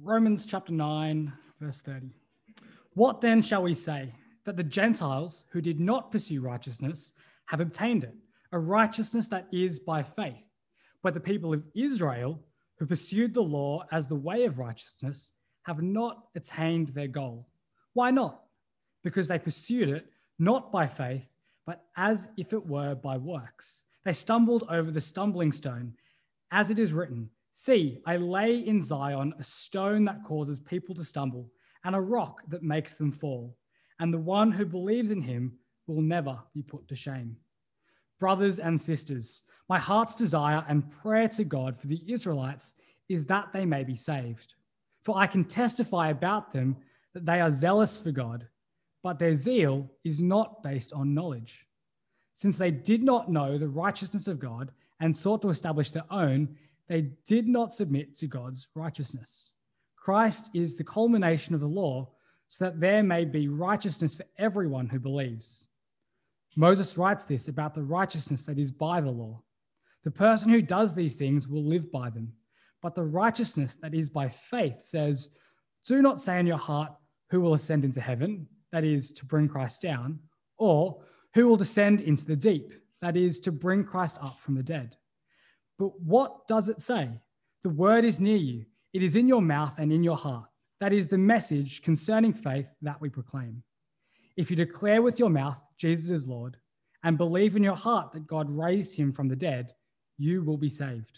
Romans chapter 9, verse 30. What then shall we say? That the Gentiles who did not pursue righteousness have obtained it, a righteousness that is by faith. But the people of Israel who pursued the law as the way of righteousness have not attained their goal. Why not? Because they pursued it not by faith, but as if it were by works. They stumbled over the stumbling stone, as it is written, "See, I lay in Zion a stone that causes people to stumble, and a rock that makes them fall. And the one who believes in him will never be put to shame." Brothers and sisters, my heart's desire and prayer to God for the Israelites is that they may be saved. For I can testify about them that they are zealous for God, but their zeal is not based on knowledge. Since they did not know the righteousness of God and sought to establish their own, they did not submit to God's righteousness. Christ is the culmination of the law, so that there may be righteousness for everyone who believes. Moses writes this about the righteousness that is by the law. The person who does these things will live by them. But the righteousness that is by faith says, "Do not say in your heart, 'Who will ascend into heaven?' That is, to bring Christ down, or 'Who will descend into the deep?' That is, to bring Christ up from the dead." But what does it say? The word is near you. It is in your mouth and in your heart. That is the message concerning faith that we proclaim. If you declare with your mouth Jesus is Lord and believe in your heart that God raised him from the dead, you will be saved.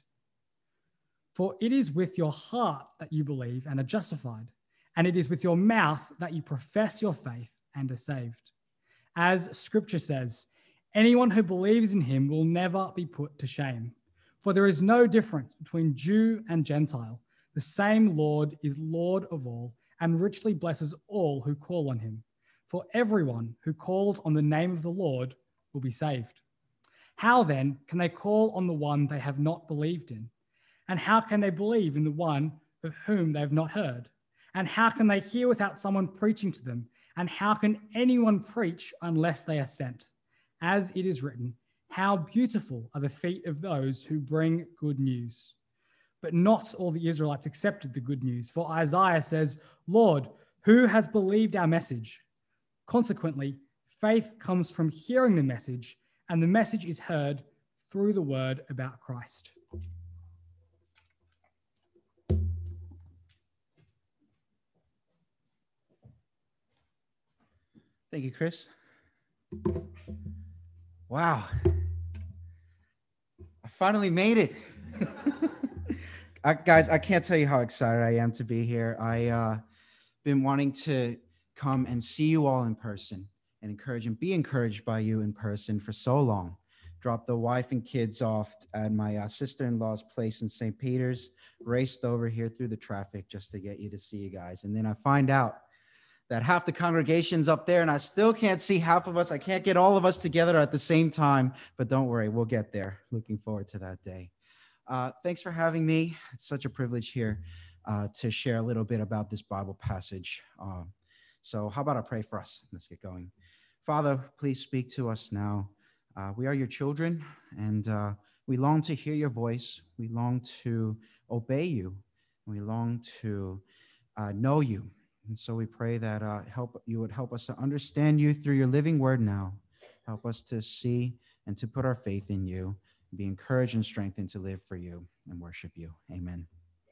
For it is with your heart that you believe and are justified, and it is with your mouth that you profess your faith and are saved. As Scripture says, anyone who believes in him will never be put to shame. For there is no difference between Jew and Gentile. The same Lord is Lord of all and richly blesses all who call on him. For everyone who calls on the name of the Lord will be saved. How then can they call on the one they have not believed in? And how can they believe in the one of whom they have not heard? And how can they hear without someone preaching to them? And how can anyone preach unless they are sent? As it is written, "How beautiful are the feet of those who bring good news." But not all the Israelites accepted the good news. For Isaiah says, "Lord, who has believed our message?" Consequently, faith comes from hearing the message, and the message is heard through the word about Christ. Thank you, Chris. Wow. I finally made it. Guys, I can't tell you how excited I am to be here. I've been wanting to come and see you all in person and encourage and be encouraged by you in person for so long. Dropped the wife and kids off at my sister-in-law's place in St. Peter's, raced over here through the traffic just to get you to see you guys. And then I find out that half the congregation's up there and I still can't see half of us. I can't get all of us together at the same time, but don't worry, we'll get there. Looking forward to that day. Thanks for having me. It's such a privilege here to share a little bit about this Bible passage. So how about I pray for us? Let's get going. Father, please speak to us now. We are your children, and we long to hear your voice. We long to obey you. We long to know you. And so we pray that you would help us to understand you through your living word now. Help us to see and to put our faith in you, be encouraged and strengthened to live for you and worship you. Amen.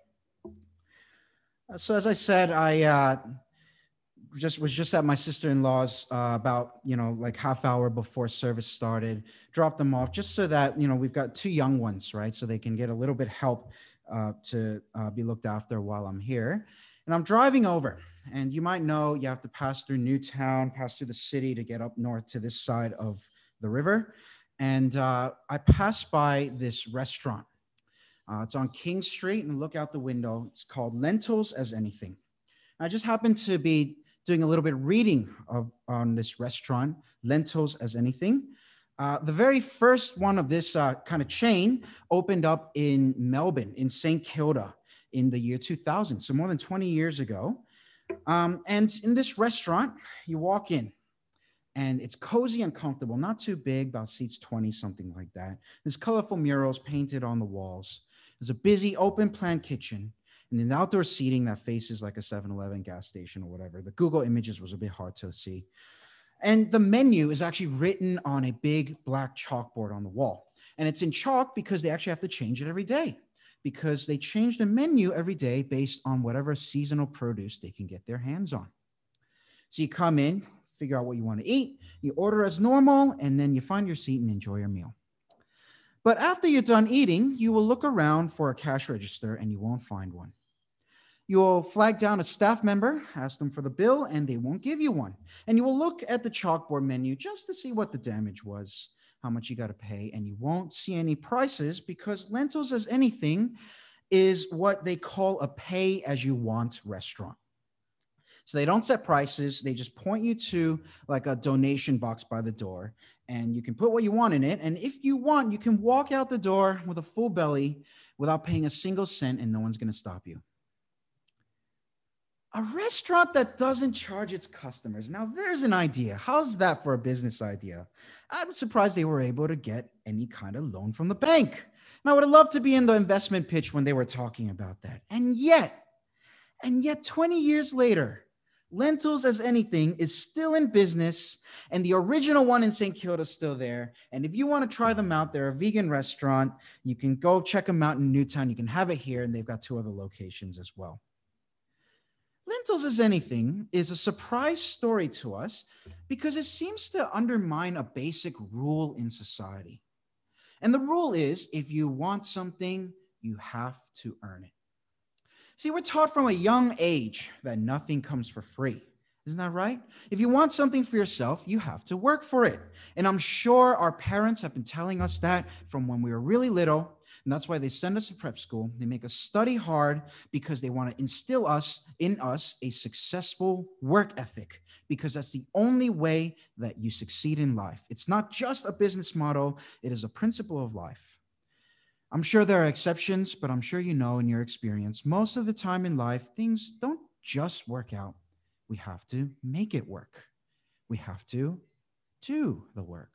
So as I said, I was just at my sister-in-law's about, like half hour before service started, dropped them off just so that, we've got two young ones, right? So they can get a little bit help to be looked after while I'm here. And I'm driving over, and you might know you have to pass through Newtown, pass through the city to get up north to this side of the river. And I passed by this restaurant. It's on King Street, and look out the window. It's called Lentils as Anything. I just happened to be doing a little bit of reading on this restaurant, Lentils as Anything. The very first one of this kind of chain opened up in Melbourne, in St. Kilda, in the year 2000, so more than 20 years ago. And in this restaurant, you walk in, and it's cozy and comfortable, not too big, about seats 20, something like that. There's colorful murals painted on the walls. There's a busy open plan kitchen, And an outdoor seating that faces like a 7-Eleven gas station or whatever. The Google images was a bit hard to see. And the menu is actually written on a big black chalkboard on the wall. And it's in chalk because they actually have to change it every day, because they change the menu every day based on whatever seasonal produce they can get their hands on. So you come in, figure out what you want to eat, you order as normal, and then you find your seat and enjoy your meal. But after you're done eating, you will look around for a cash register and you won't find one. You'll flag down a staff member, ask them for the bill, and they won't give you one. And you will look at the chalkboard menu just to see what the damage was, how much you got to pay, and you won't see any prices because Lentils as Anything is what they call a pay-as-you-want restaurant. So they don't set prices. They just point you to like a donation box by the door, and you can put what you want in it. And if you want, you can walk out the door with a full belly without paying a single cent, and no one's going to stop you. A restaurant that doesn't charge its customers. Now, there's an idea. How's that for a business idea? I'm surprised they were able to get any kind of loan from the bank. And I would have loved to be in the investment pitch when they were talking about that. And yet 20 years later, Lentils as Anything is still in business, and the original one in St. Kilda is still there. And if you want to try them out, they're a vegan restaurant. You can go check them out in Newtown. You can have it here, and they've got 2 other locations as well. Lentils as Anything is a surprise story to us because it seems to undermine a basic rule in society. And the rule is, if you want something, you have to earn it. See, we're taught from a young age that nothing comes for free. Isn't that right? If you want something for yourself, you have to work for it. And I'm sure our parents have been telling us that from when we were really little. And that's why they send us to prep school. They make us study hard because they want to instill in us a successful work ethic, because that's the only way that you succeed in life. It's not just a business model. It is a principle of life. I'm sure there are exceptions, but I'm sure you know in your experience, most of the time in life, things don't just work out. We have to make it work. We have to do the work.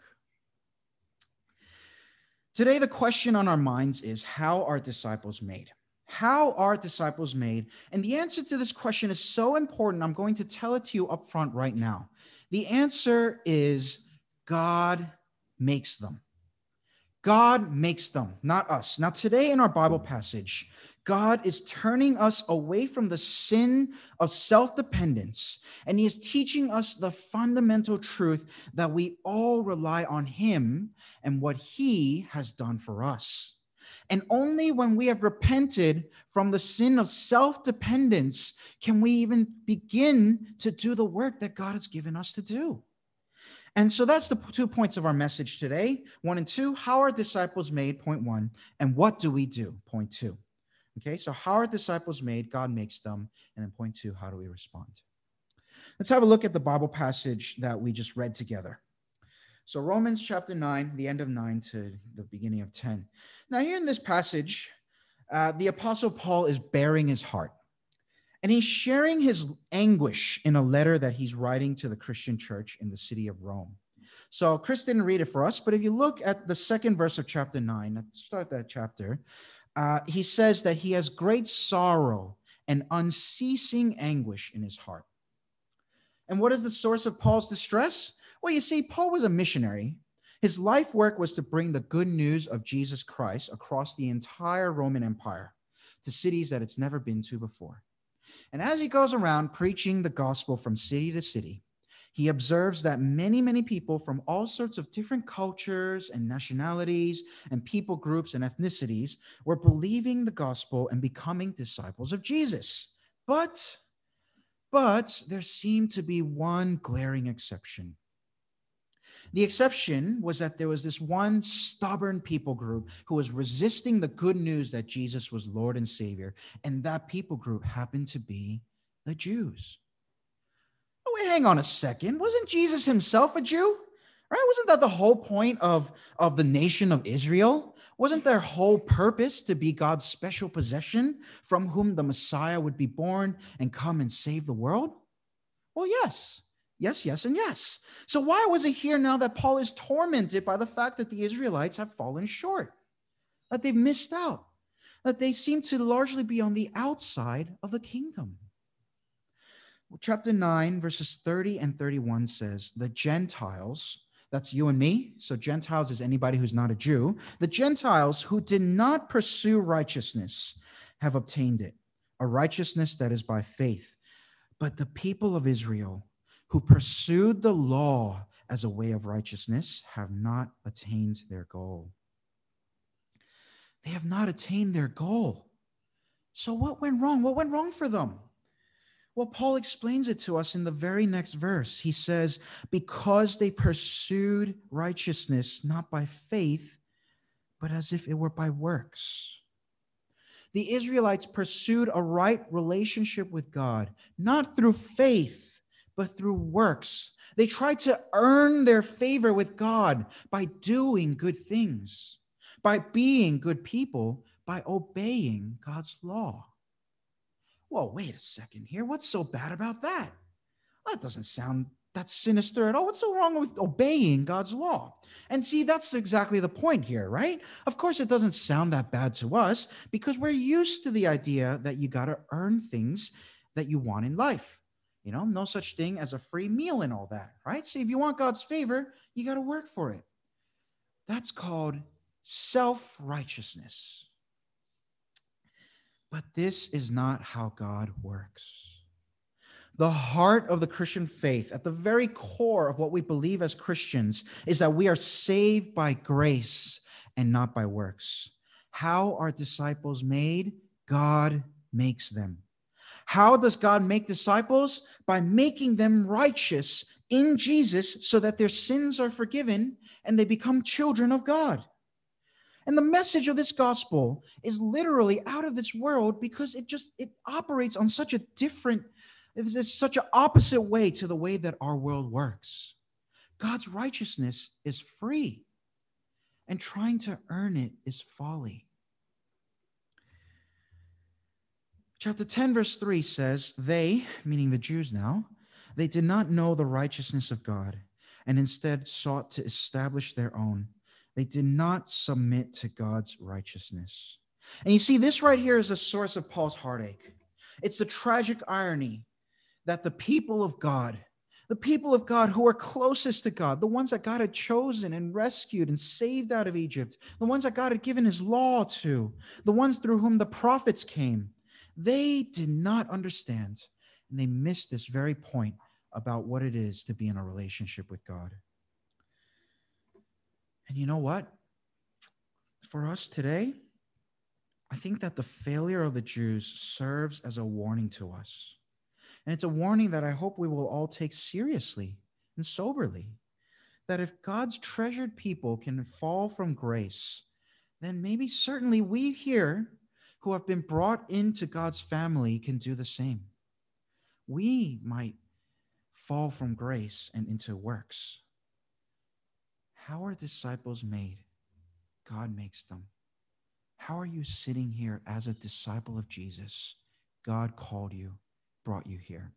Today, the question on our minds is, how are disciples made? How are disciples made? And the answer to this question is so important. I'm going to tell it to you up front right now. The answer is God makes them. God makes them, not us. Now, today in our Bible passage, God is turning us away from the sin of self-dependence, and he is teaching us the fundamental truth that we all rely on him and what he has done for us. And only when we have repented from the sin of self-dependence can we even begin to do the work that God has given us to do. And so that's the 2 points of our message today. 1 and 2, how are disciples made? Point 1. And what do we do? Point 2. Okay, so how are disciples made? God makes them. And then point 2, how do we respond? Let's have a look at the Bible passage that we just read together. So Romans chapter 9, the end of 9 to the beginning of 10. Now here in this passage, the Apostle Paul is bearing his heart. And he's sharing his anguish in a letter that he's writing to the Christian church in the city of Rome. So Chris didn't read it for us, but if you look at the second verse of chapter 9, let's start that chapter, he says that he has great sorrow and unceasing anguish in his heart. And what is the source of Paul's distress? Well, you see, Paul was a missionary. His life work was to bring the good news of Jesus Christ across the entire Roman Empire to cities that it's never been to before. And as he goes around preaching the gospel from city to city, he observes that many, many people from all sorts of different cultures and nationalities and people groups and ethnicities were believing the gospel and becoming disciples of Jesus. But there seemed to be one glaring exception. The exception was that there was this one stubborn people group who was resisting the good news that Jesus was Lord and Savior, and that people group happened to be the Jews. Oh, wait, hang on a second. Wasn't Jesus himself a Jew? Right? Wasn't that the whole point of the nation of Israel? Wasn't their whole purpose to be God's special possession from whom the Messiah would be born and come and save the world? Well, yes. Yes, and yes. So why was it here now that Paul is tormented by the fact that the Israelites have fallen short, that they've missed out? that they seem to largely be on the outside of the kingdom. Chapter 9, verses 30 and 31 says, the Gentiles, that's you and me, so Gentiles is anybody who's not a Jew, the Gentiles who did not pursue righteousness have obtained it, a righteousness that is by faith. But the people of Israel who pursued the law as a way of righteousness have not attained their goal. They have not attained their goal. So what went wrong? What went wrong for them? Well, Paul explains it to us in the very next verse. He says, because they pursued righteousness not by faith, but as if it were by works. The Israelites pursued a right relationship with God, not through faith, but through works. They tried to earn their favor with God by doing good things, by being good people, by obeying God's law. Well, wait a second here. What's so bad about that? Well, that doesn't sound that sinister at all. What's so wrong with obeying God's law? And see, that's exactly the point here, right? Of course, it doesn't sound that bad to us because we're used to the idea that you got to earn things that you want in life. You know, no such thing as a free meal and all that, right? So if you want God's favor, you got to work for it. That's called self-righteousness. But this is not how God works. The heart of the Christian faith, at the very core of what we believe as Christians, is that we are saved by grace and not by works. How are disciples made? God makes them. How does God make disciples? By making them righteous in Jesus so that their sins are forgiven and they become children of God. And the message of this gospel is literally out of this world because it operates on such a different, it's such an opposite way to the way that our world works. God's righteousness is free, and trying to earn it is folly. Chapter 10, verse 3 says, they, meaning the Jews now, they did not know the righteousness of God and instead sought to establish their own. They did not submit to God's righteousness. And you see, this right here is a source of Paul's heartache. It's the tragic irony that the people of God who are closest to God, the ones that God had chosen and rescued and saved out of Egypt, the ones that God had given his law to, the ones through whom the prophets came, they did not understand, and they missed this very point about what it is to be in a relationship with God. And you know what? For us today, I think that the failure of the Jews serves as a warning to us. And it's a warning that I hope we will all take seriously and soberly. That if God's treasured people can fall from grace, then maybe certainly we here who have been brought into God's family can do the same. We might fall from grace and into works. How are disciples made? God makes them. How are you sitting here as a disciple of Jesus? God called you, brought you here.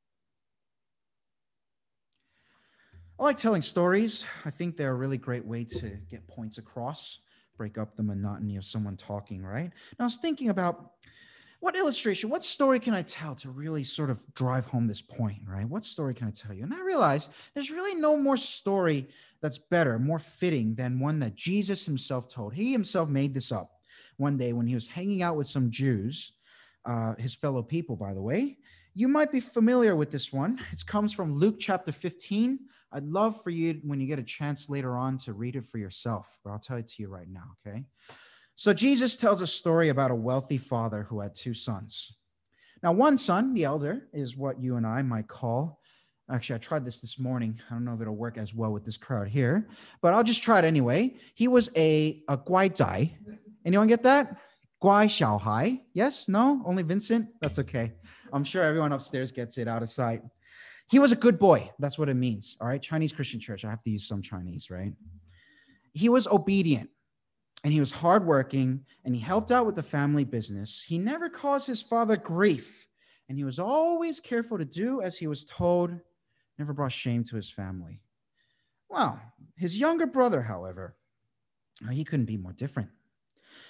I like telling stories. I think they're a really great way to get points across, break up the monotony of someone talking, right? And I was thinking about what illustration, what story can I tell to really sort of drive home this point, right? What story can I tell you? And I realized there's really no more story that's better, more fitting than one that Jesus himself told. He himself made this up one day when he was hanging out with some Jews, his fellow people, by the way. You might be familiar with this one. It comes from Luke chapter 15. I'd love for you, when you get a chance later on, to read it for yourself, but I'll tell it to you right now, okay? So Jesus tells a story about a wealthy father who had two sons. Now, one son, the elder, is what you and I might call, actually, I tried this morning. I don't know if it'll work as well with this crowd here, but I'll just try it anyway. He was a guai zai. Anyone get that? Guai xiao hai. Yes? No? Only Vincent? That's okay. I'm sure everyone upstairs gets it out of sight. He was a good boy. That's what it means. All right. Chinese Christian church. I have to use some Chinese, right? He was obedient. And he was hardworking, and he helped out with the family business. He never caused his father grief, and he was always careful to do as he was told, never brought shame to his family. Well, his younger brother, however, he couldn't be more different.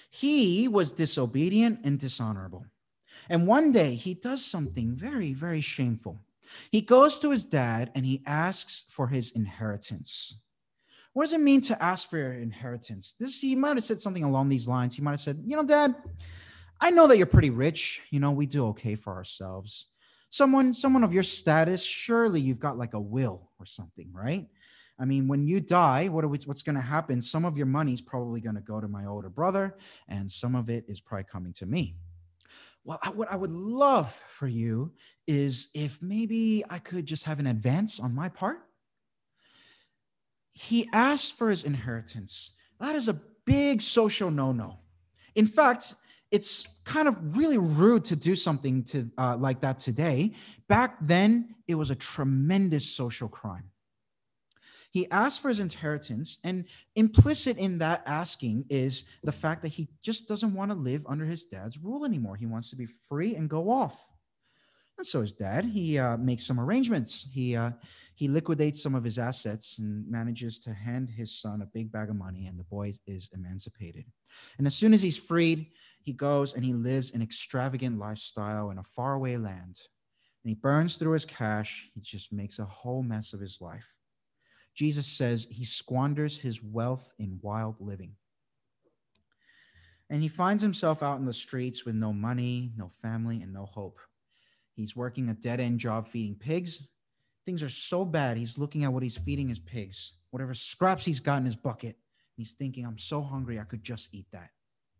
He was disobedient and dishonorable. And one day he does something very, very shameful. He goes to his dad and he asks for his inheritance. What does it mean to ask for your inheritance? He might have said something along these lines. He might have said, Dad, I know that you're pretty rich. We do okay for ourselves. Someone of your status, surely you've got like a will or something, right? I mean, when you die, what's going to happen? Some of your money's probably going to go to my older brother, and some of it is probably coming to me. Well, what I would love for you is if maybe I could just have an advance on my part. He asked for his inheritance. That is a big social no-no. In fact, it's kind of really rude to do something like that today. Back then, it was a tremendous social crime. He asked for his inheritance, and implicit in that asking is the fact that he just doesn't want to live under his dad's rule anymore. He wants to be free and go off. And so his dad, he makes some arrangements. He liquidates some of his assets and manages to hand his son a big bag of money, and the boy is emancipated. And as soon as he's freed, he goes and he lives an extravagant lifestyle in a faraway land. And he burns through his cash. He just makes a whole mess of his life. Jesus says he squanders his wealth in wild living. And he finds himself out in the streets with no money, no family, and no hope. He's working a dead-end job feeding pigs. Things are so bad, he's looking at what he's feeding his pigs, whatever scraps he's got in his bucket. He's thinking, I'm so hungry, I could just eat that.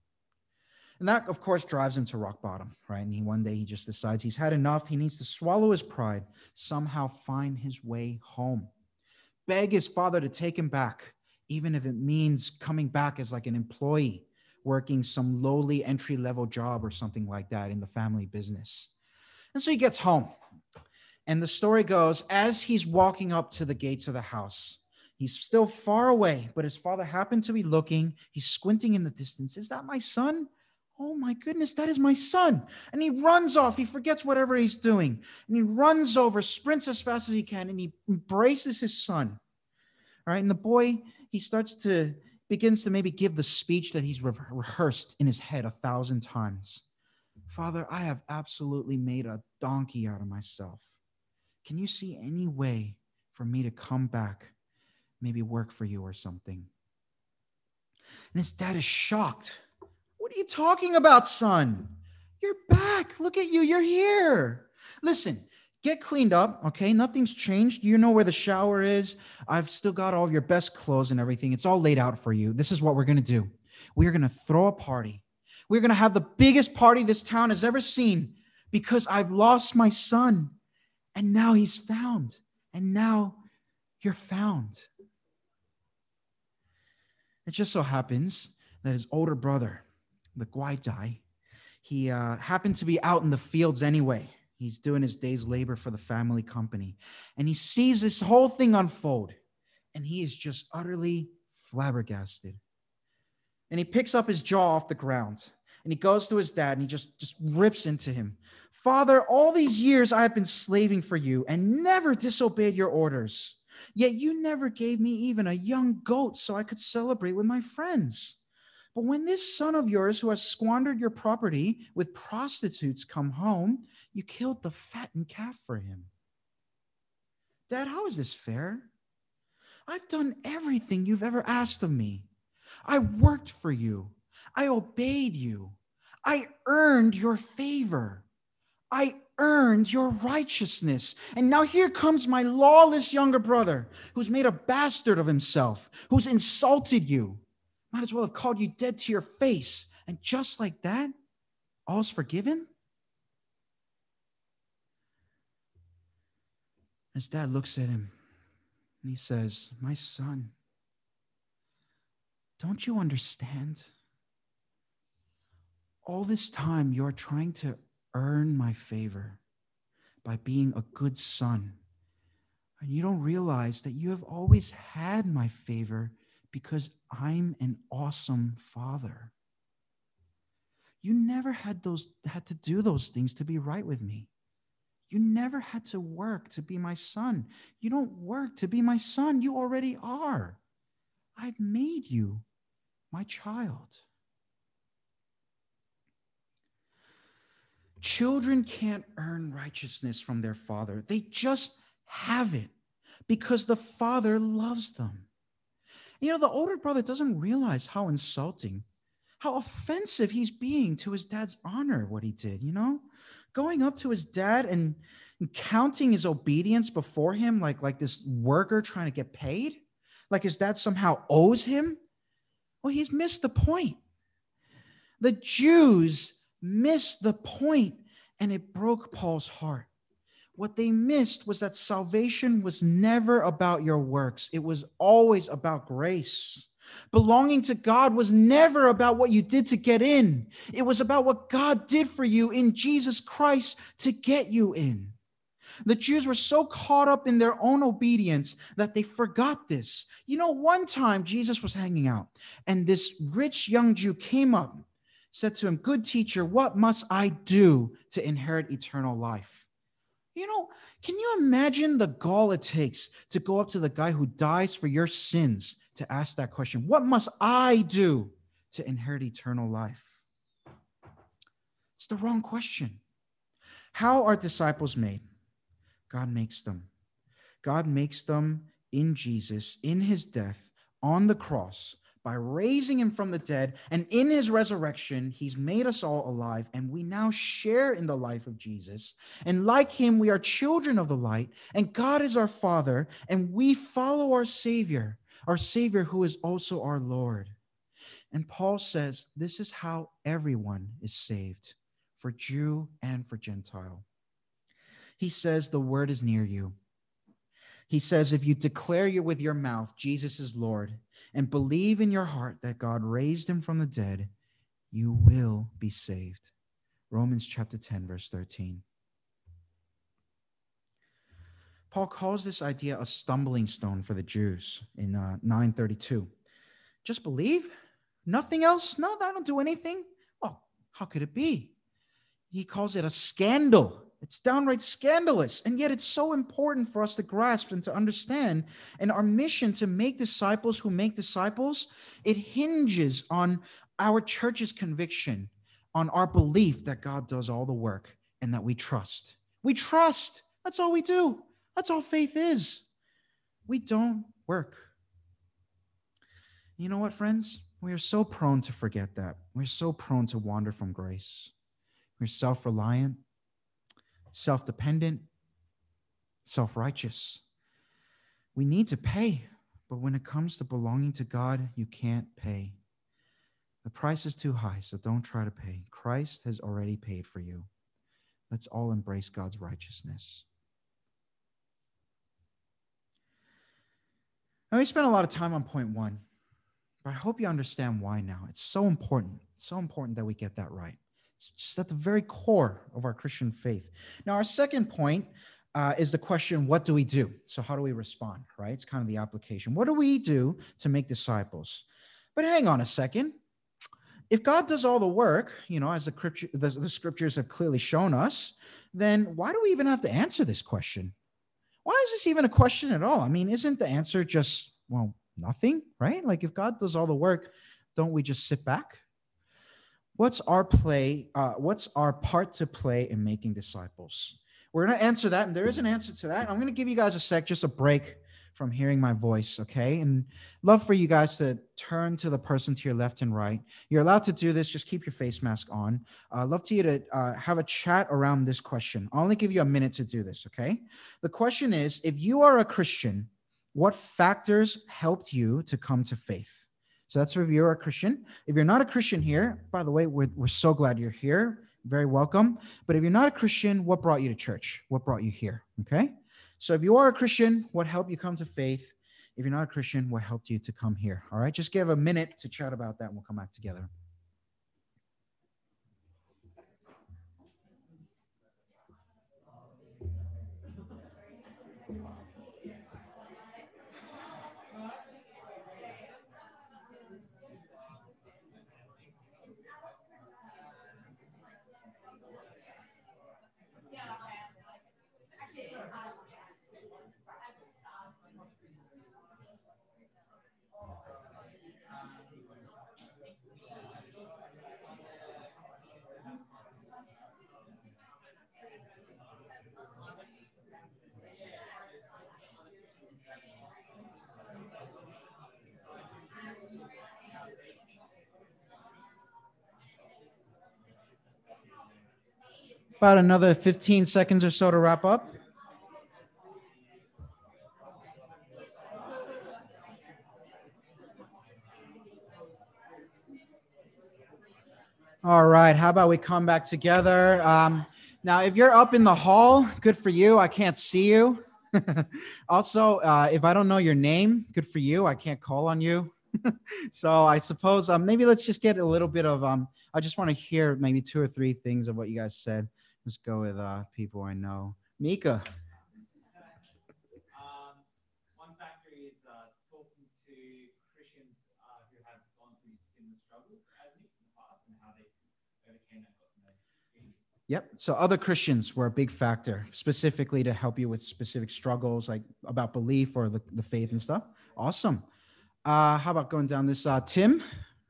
And that, of course, drives him to rock bottom, right? And one day he just decides he's had enough. He needs to swallow his pride, somehow find his way home. Beg his father to take him back, even if it means coming back as like an employee, working some lowly entry-level job or something like that in the family business. And so he gets home. And the story goes, as he's walking up to the gates of the house, he's still far away, but his father happened to be looking. He's squinting in the distance. Is that my son? Oh my goodness, that is my son. And he runs off. He forgets whatever he's doing. And he runs over, sprints as fast as he can, and he embraces his son. All right. And the boy, begins to maybe give the speech that he's rehearsed in his head 1,000 times. Father, I have absolutely made a donkey out of myself. Can you see any way for me to come back, maybe work for you or something? And his dad is shocked. What are you talking about, son? You're back. Look at you. You're here. Listen, get cleaned up, okay? Nothing's changed. You know where the shower is. I've still got all of your best clothes and everything. It's all laid out for you. This is what we're going to do. We are going to throw a party. We're going to have the biggest party this town has ever seen because I've lost my son, and now he's found, and now you're found. It just so happens that his older brother, the Guaidai, he happened to be out in the fields anyway. He's doing his day's labor for the family company, and he sees this whole thing unfold, and he is just utterly flabbergasted. And he picks up his jaw off the ground, and he goes to his dad, and he just rips into him. Father, all these years I have been slaving for you and never disobeyed your orders. Yet you never gave me even a young goat so I could celebrate with my friends. But when this son of yours who has squandered your property with prostitutes come home, you killed the fattened calf for him. Dad, how is this fair? I've done everything you've ever asked of me. I worked for you. I obeyed you. I earned your favor. I earned your righteousness. And now here comes my lawless younger brother who's made a bastard of himself, who's insulted you. Might as well have called you dead to your face. And just like that, all's forgiven? His dad looks at him and he says, my son, don't you understand? All this time you're trying to earn my favor by being a good son. And you don't realize that you have always had my favor because I'm an awesome father. You never had to do those things to be right with me. You never had to work to be my son. You don't work to be my son. You already are. I've made you my child. Children can't earn righteousness from their father. They just have it because the father loves them. You know, the older brother doesn't realize how insulting, how offensive he's being to his dad's honor, what he did, you know? Going up to his dad and counting his obedience before him like this worker trying to get paid, like his dad somehow owes him. Well, he's missed the point. The Jews missed the point, and it broke Paul's heart. What they missed was that salvation was never about your works. It was always about grace. Belonging to God was never about what you did to get in. It was about what God did for you in Jesus Christ to get you in. The Jews were so caught up in their own obedience that they forgot this. You know, one time Jesus was hanging out, and this rich young Jew came up, said to him, "Good teacher, what must I do to inherit eternal life?" You know, can you imagine the gall it takes to go up to the guy who dies for your sins to ask that question? What must I do to inherit eternal life? It's the wrong question. How are disciples made? God makes them. God makes them in Jesus, in his death on the cross, by raising him from the dead, and in his resurrection, he's made us all alive, and we now share in the life of Jesus. And like him, we are children of the light, and God is our Father, and we follow our Savior who is also our Lord. And Paul says this is how everyone is saved, for Jew and for Gentile. He says the word is near you. He says, if you declare with your mouth Jesus is Lord and believe in your heart that God raised him from the dead, you will be saved. Romans chapter 10, verse 13. Paul calls this idea a stumbling stone for the Jews in 9:32. Just believe? Nothing else? No, I don't do anything. Oh, how could it be? He calls it a scandal. It's downright scandalous, and yet it's so important for us to grasp and to understand. And our mission to make disciples who make disciples, it hinges on our church's conviction, on our belief that God does all the work and that we trust. We trust. That's all we do. That's all faith is. We don't work. You know what, friends? We are so prone to forget that. We're so prone to wander from grace. We're self-reliant, self-dependent, self-righteous. We need to pay, but when it comes to belonging to God, you can't pay. The price is too high, so don't try to pay. Christ has already paid for you. Let's all embrace God's righteousness. Now, we spent a lot of time on point one, but I hope you understand why now. It's so important. It's so important that we get that right. It's just at the very core of our Christian faith. Now, our second point is the question, what do we do? So how do we respond, right? It's kind of the application. What do we do to make disciples? But hang on a second. If God does all the work, you know, as the scriptures have clearly shown us, then why do we even have to answer this question? Why is this even a question at all? I mean, isn't the answer just, well, nothing, right? Like if God does all the work, don't we just sit back? What's our part to play in making disciples? We're going to answer that, and there is an answer to that. I'm going to give you guys just a break from hearing my voice, okay? And love for you guys to turn to the person to your left and right. You're allowed to do this. Just keep your face mask on. Love to you to have a chat around this question. I'll only give you a minute to do this, okay? The question is, if you are a Christian, what factors helped you to come to faith? So that's if you're a Christian. If you're not a Christian here, by the way, we're so glad you're here. Very welcome. But if you're not a Christian, what brought you to church? What brought you here? Okay? So if you are a Christian, what helped you come to faith? If you're not a Christian, what helped you to come here? All right? Just give a minute to chat about that, and we'll come back together. About another 15 seconds or so to wrap up. All right, how about we come back together? Now, if you're up in the hall, good for you. I can't see you. Also, if I don't know your name, good for you. I can't call on you. So I suppose maybe let's just get a little bit of, I just want to hear maybe 2 or 3 things of what you guys said. Let's go with people I know. Mika. One factor is talking to Christians who have gone through similar struggles as me in the past and how they overcame that. Yep. So other Christians were a big factor, specifically to help you with specific struggles, like about belief or the faith and stuff. Awesome. How about going down this, Tim?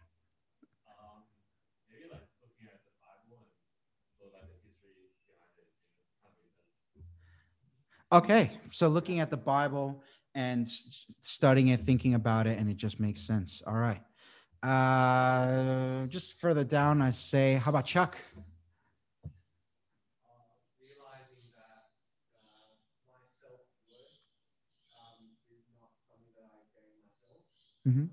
Maybe like looking at the Bible and sort of like the history behind it. Okay. So looking at the Bible and studying it, thinking about it, and it just makes sense. All right. Just further down, I say, how about Chuck? Realizing that my self-worth is not something that I gain myself. Mm-hmm.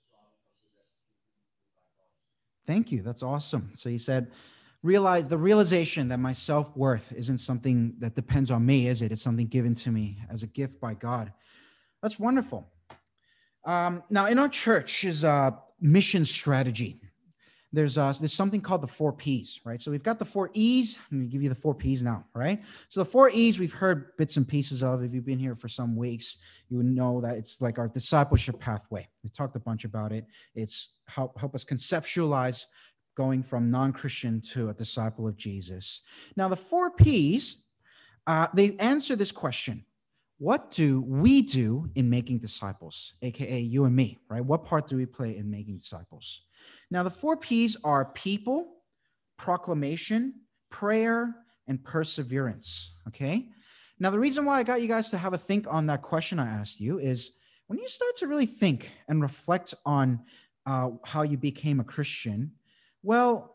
Thank you. That's awesome. So you said, realization that my self-worth isn't something that depends on me, is it? It's something given to me as a gift by God. That's wonderful. Now, in our church's mission strategy, there's something called the 4 Ps, right? So we've got the 4 E's. Let me give you the 4 Ps now, right? So the 4 E's we've heard bits and pieces of. If you've been here for some weeks, you would know that it's like our discipleship pathway. We talked a bunch about it. It's help us conceptualize going from non-Christian to a disciple of Jesus. Now, the 4 Ps, they answer this question. What do we do in making disciples, aka you and me, right? What part do we play in making disciples? Now, the 4 Ps are people, proclamation, prayer, and perseverance, okay? Now, the reason why I got you guys to have a think on that question I asked you is when you start to really think and reflect on how you became a Christian, well,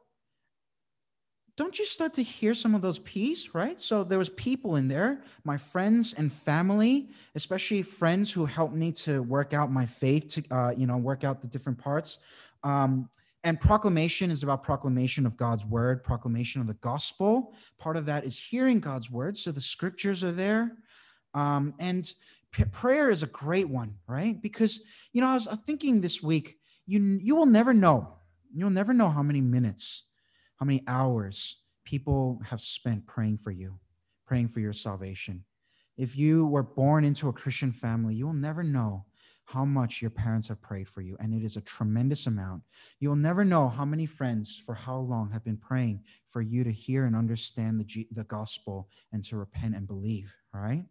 don't you start to hear some of those P's, right? So there was people in there, my friends and family, especially friends who helped me to work out my faith, to work out the different parts. And proclamation is about proclamation of God's word, proclamation of the gospel. Part of that is hearing God's word. So the scriptures are there. And prayer is a great one, right? Because, I was thinking this week, you will never know. You'll never know how many minutes, how many hours people have spent praying for you, praying for your salvation. If you were born into a Christian family, you will never know how much your parents have prayed for you, and it is a tremendous amount. You'll never know how many friends for how long have been praying for you to hear and understand the gospel and to repent and believe, right?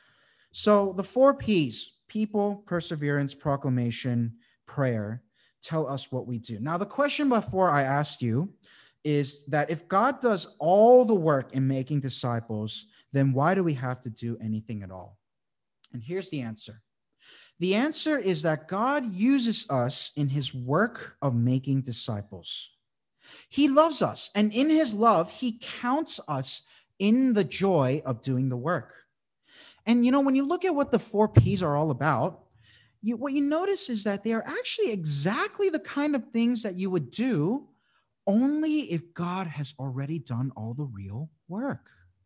So the 4 Ps, people, perseverance, proclamation, prayer, tell us what we do. Now, the question before I asked you is that if God does all the work in making disciples, then why do we have to do anything at all? And here's the answer. The answer is that God uses us in his work of making disciples. He loves us, and in his love, he counts us in the joy of doing the work. And, when you look at what the 4 Ps are all about, what you notice is that they are actually exactly the kind of things that you would do only if God has already done all the real work.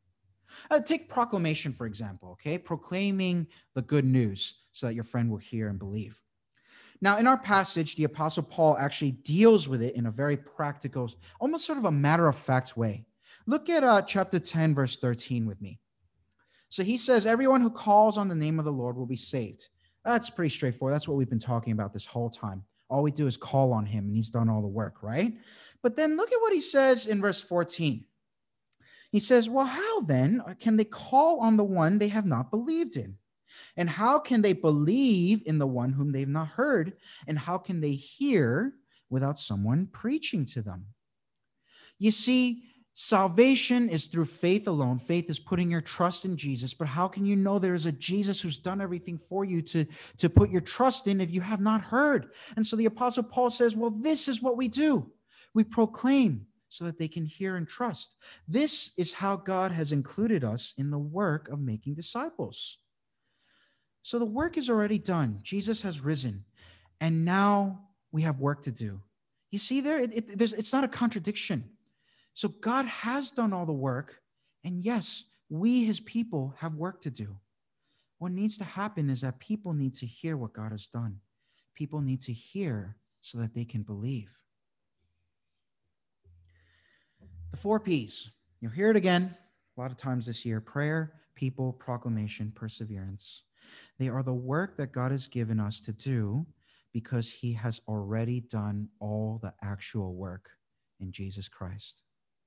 Take proclamation, for example, okay? Proclaiming the good news so that your friend will hear and believe. Now, in our passage, the Apostle Paul actually deals with it in a very practical, almost sort of a matter-of-fact way. Look at chapter 10, verse 13 with me. So he says, everyone who calls on the name of the Lord will be saved. That's pretty straightforward. That's what we've been talking about this whole time. All we do is call on him, and he's done all the work, right? But then look at what he says in verse 14. He says, well, how then can they call on the one they have not believed in? And how can they believe in the one whom they've not heard? And how can they hear without someone preaching to them? You see, salvation is through faith alone. Faith is putting your trust in Jesus. But how can you know there is a Jesus who's done everything for you to put your trust in if you have not heard? And so the Apostle Paul says, well, this is what we do. We proclaim so that they can hear and trust. This is how God has included us in the work of making disciples. So the work is already done. Jesus has risen, and now we have work to do. You see there, it's not a contradiction. So God has done all the work, and yes, we, his people, have work to do. What needs to happen is that people need to hear what God has done. People need to hear so that they can believe. The 4 P's. You'll hear it again a lot of times this year: prayer, people, proclamation, perseverance. They are the work that God has given us to do because he has already done all the actual work in Jesus Christ.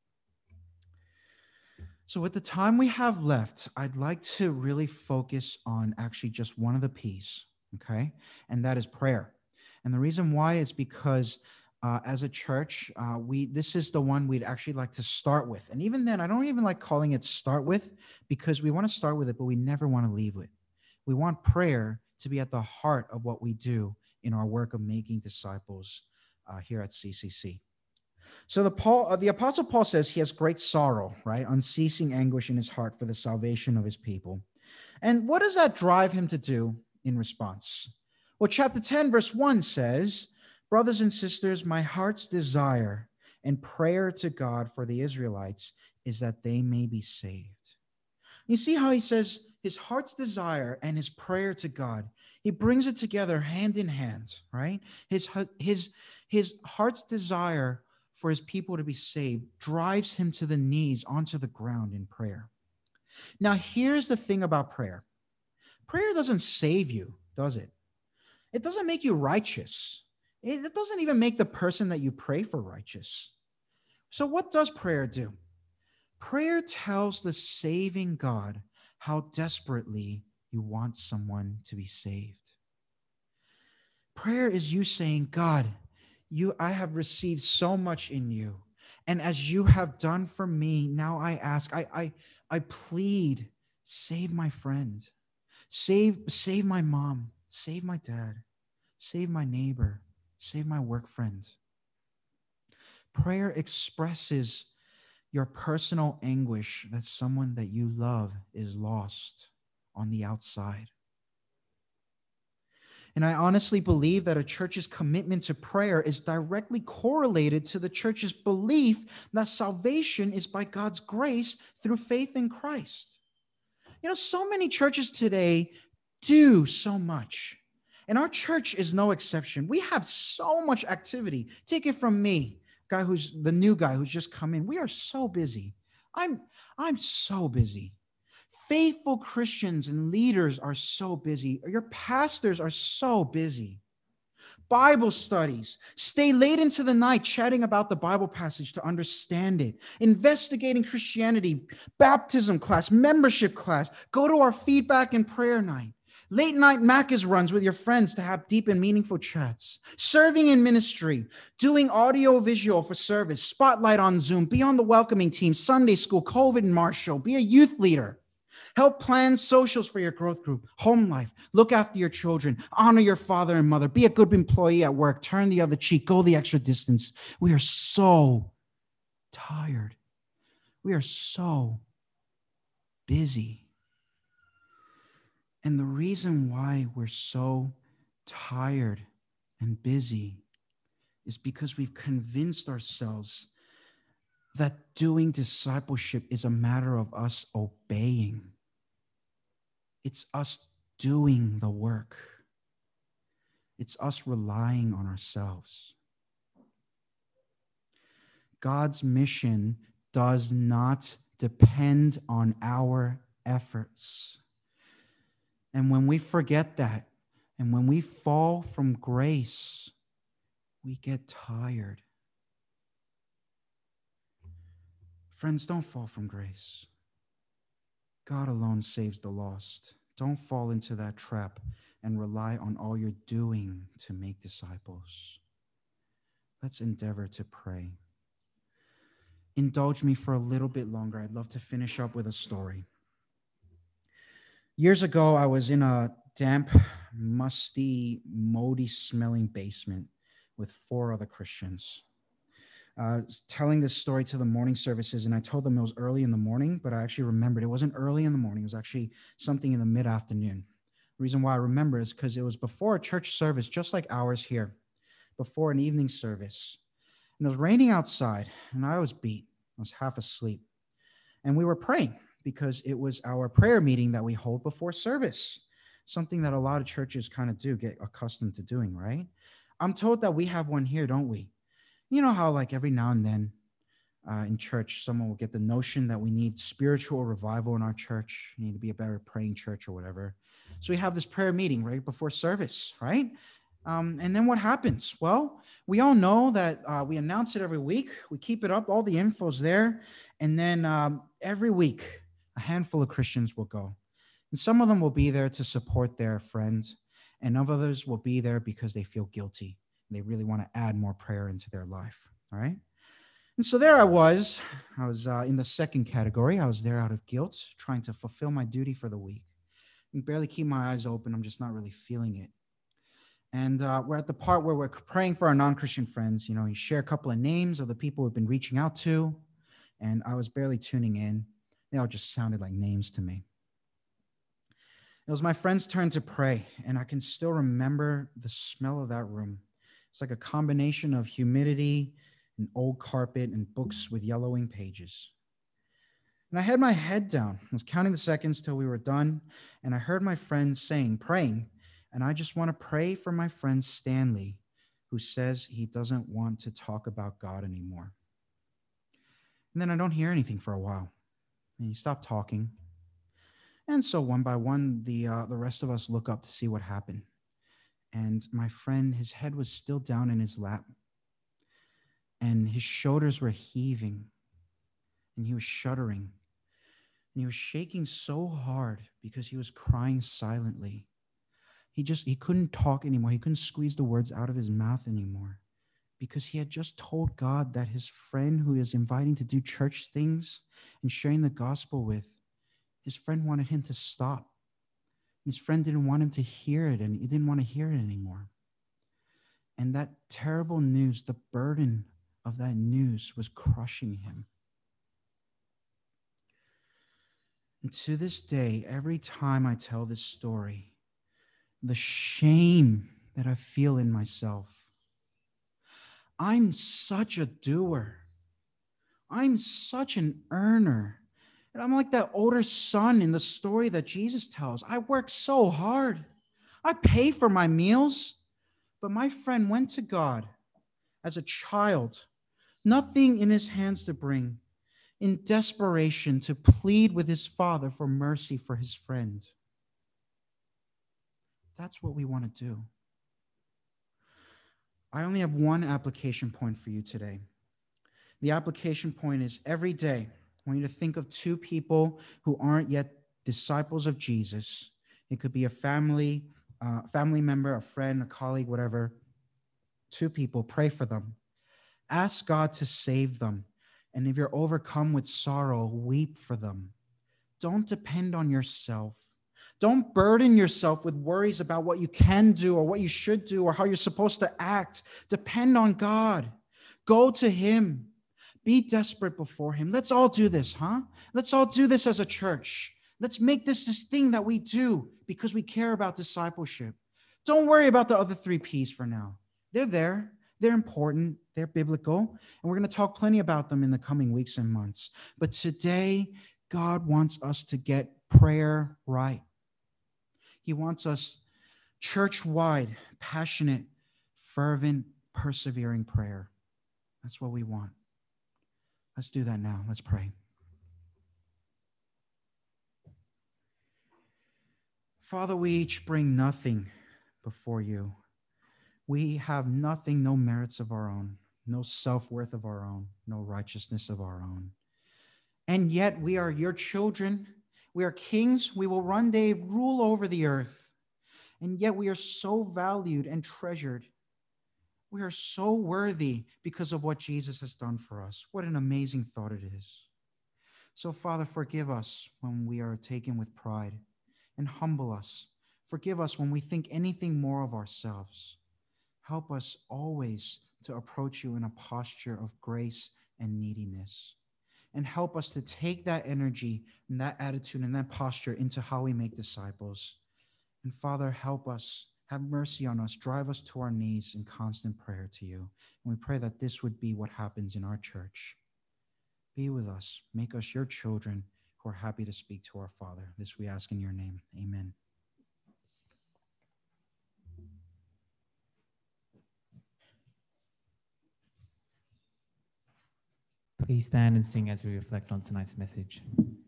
So with the time we have left, I'd like to really focus on actually just one of the P's, okay? And that is prayer. And the reason why is because as a church, this is the one we'd actually like to start with. And even then, I don't even like calling it start with, because we want to start with it, but we never want to leave it. We want prayer to be at the heart of what we do in our work of making disciples here at CCC. So the Apostle Paul says he has great sorrow, right? Unceasing anguish in his heart for the salvation of his people. And what does that drive him to do in response? Well, chapter 10, verse 1 says, brothers and sisters, my heart's desire and prayer to God for the Israelites is that they may be saved. You see how he says his heart's desire and his prayer to God, he brings it together hand in hand, right? His heart's desire for his people to be saved drives him to the knees onto the ground in prayer. Now, here's the thing about prayer. Prayer doesn't save you, does it? It doesn't make you righteous. It doesn't even make the person that you pray for righteous. So what does prayer do? Prayer tells the saving God how desperately you want someone to be saved. Prayer is you saying, God, I have received so much in you. And as you have done for me, now I ask, I plead, save my friend, save my mom, save my dad, save my neighbor, save my work friend. Prayer expresses your personal anguish that someone that you love is lost on the outside. And I honestly believe that a church's commitment to prayer is directly correlated to the church's belief that salvation is by God's grace through faith in Christ. You know, so many churches today do so much, and our church is no exception. We have so much activity. Take it from me, who's the new guy who's just come in. We are so busy. I'm so busy. Faithful Christians and leaders are so busy. Your pastors are so busy. Bible studies. Stay late into the night chatting about the Bible passage to understand it. Investigating Christianity. Baptism class. Membership class. Go to our feedback and prayer night. Late night Macca's runs with your friends to have deep and meaningful chats. Serving in ministry. Doing audio visual for service. Spotlight on Zoom. Be on the welcoming team. Sunday school. COVID and Marshall. Be a youth leader. Help plan socials for your growth group, home life, look after your children, honor your father and mother, be a good employee at work, turn the other cheek, go the extra distance. We are so tired. We are so busy. And the reason why we're so tired and busy is because we've convinced ourselves that doing discipleship is a matter of us obeying. It's us doing the work. It's us relying on ourselves. God's mission does not depend on our efforts. And when we forget that, and when we fall from grace, we get tired. Friends, don't fall from grace. God alone saves the lost. Don't fall into that trap and rely on all you're doing to make disciples. Let's endeavor to pray. Indulge me for a little bit longer. I'd love to finish up with a story. Years ago, I was in a damp, musty, moldy smelling basement with 4 other Christians. telling this story to the morning services, and I told them it was early in the morning, but I actually remembered it wasn't early in the morning. It was actually something in the mid-afternoon. The reason why I remember is because it was before a church service, just like ours here, before an evening service. And it was raining outside, and I was beat. I was half asleep. And we were praying because it was our prayer meeting that we hold before service, something that a lot of churches kind of do get accustomed to doing, right? I'm told that we have one here, don't we? You know how like every now and then in church, someone will get the notion that we need spiritual revival in our church. We need to be a better praying church or whatever. So we have this prayer meeting right before service, right? And then what happens? Well, we all know that we announce it every week. We keep it up. All the info's there. And then every week, a handful of Christians will go. And some of them will be there to support their friends. And others will be there because they feel guilty. They really want to add more prayer into their life, all right? And so there I was in the second category. I was there out of guilt, trying to fulfill my duty for the week. I can barely keep my eyes open. I'm just not really feeling it. And we're at the part where we're praying for our non-Christian friends. You know, you share a couple of names of the people we've been reaching out to, and I was barely tuning in. They all just sounded like names to me. It was my friend's turn to pray, and I can still remember the smell of that room. It's like a combination of humidity and old carpet and books with yellowing pages. And I had my head down. I was counting the seconds till we were done, and I heard my friend praying, and I just want to pray for my friend Stanley, who says he doesn't want to talk about God anymore. And then I don't hear anything for a while, and he stopped talking. And so one by one, the rest of us look up to see what happened. And my friend, his head was still down in his lap, and his shoulders were heaving, and he was shuddering, and he was shaking so hard because he was crying silently. He couldn't talk anymore. He couldn't squeeze the words out of his mouth anymore because he had just told God that his friend who he was inviting to do church things and sharing the gospel with, his friend wanted him to stop. His friend didn't want him to hear it, and he didn't want to hear it anymore. And that terrible news, the burden of that news was crushing him. And to this day, every time I tell this story, the shame that I feel in myself. I'm such a doer. I'm such an earner. And I'm like that older son in the story that Jesus tells. I work so hard. I pay for my meals. But my friend went to God as a child, nothing in his hands to bring, in desperation to plead with his father for mercy for his friend. That's what we want to do. I only have one application point for you today. The application point is every day, I want you to think of two people who aren't yet disciples of Jesus. It could be a family member, a friend, a colleague, whatever. Two people, pray for them. Ask God to save them. And if you're overcome with sorrow, weep for them. Don't depend on yourself. Don't burden yourself with worries about what you can do or what you should do or how you're supposed to act. Depend on God. Go to him. Be desperate before him. Let's all do this, huh? Let's all do this as a church. Let's make this thing that we do because we care about discipleship. Don't worry about the other 3 P's for now. They're there. They're important. They're biblical. And we're going to talk plenty about them in the coming weeks and months. But today, God wants us to get prayer right. He wants us church-wide, passionate, fervent, persevering prayer. That's what we want. Let's do that now. Let's pray. Father, we each bring nothing before you. We have nothing, no merits of our own, no self-worth of our own, no righteousness of our own. And yet we are your children. We are kings. We will one day rule over the earth. And yet we are so valued and treasured. We are so worthy because of what Jesus has done for us. What an amazing thought it is. So, Father, forgive us when we are taken with pride, and humble us. Forgive us when we think anything more of ourselves. Help us always to approach you in a posture of grace and neediness. And help us to take that energy and that attitude and that posture into how we make disciples. And Father, help us, have mercy on us, drive us to our knees in constant prayer to you. And we pray that this would be what happens in our church. Be with us, make us your children who are happy to speak to our Father. This we ask in your name. Amen. Please stand and sing as we reflect on tonight's message.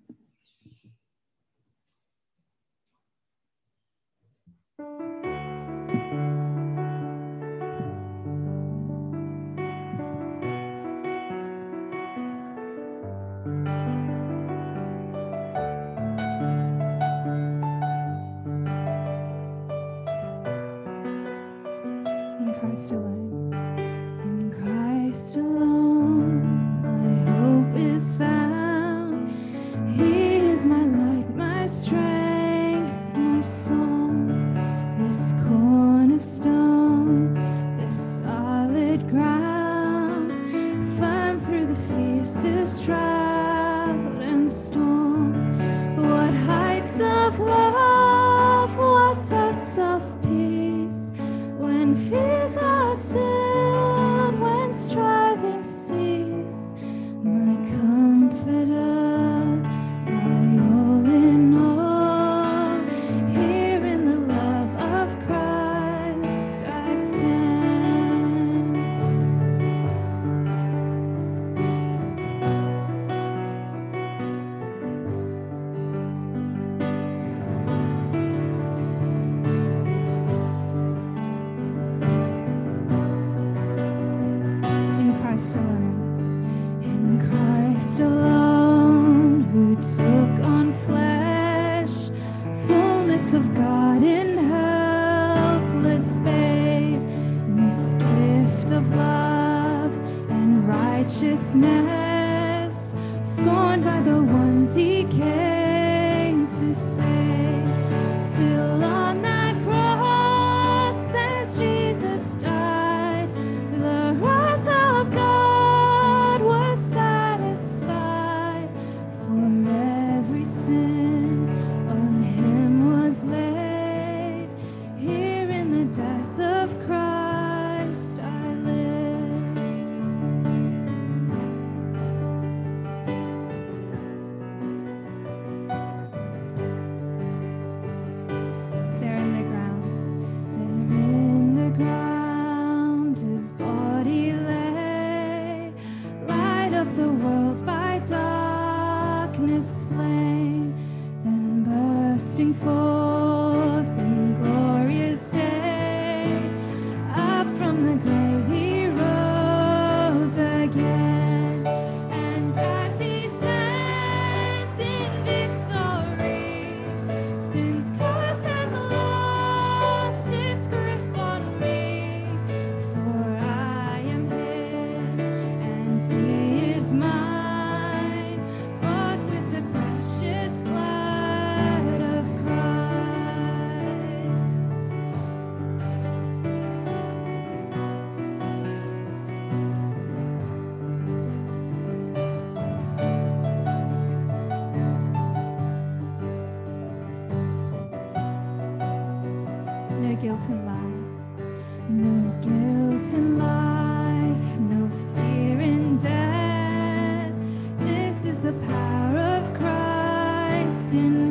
In Christ alone. In Christ alone, my hope is found. He is my light, my strength, my song. This cornerstone, this solid ground, firm through the fiercest drought and storm. What heights of love, what depths of peace, when fears are stilled, when striving cease, my comforter, my all in all, here in the love of Christ I stand. In Christ alone, in Christ alone, who took on flesh, fullness of God in helpless babe, this gift of love and righteousness, scorned by the ones he came to save, till on that cross as Jesus died, the wrath of God was satisfied. For every sin on him was laid. Here in the death of Christ I live. There in the ground, there in the ground, his body lay, light of the world by darkness slain, then bursting forth in glorious day, up from the grave he rose again, and as he stands in victory, sin's curse has lost its grip on me, for I am his and he is mine, bought with the precious blood of Christ. No guilt in life, no guilt in life, no fear in death. This is the power of Christ in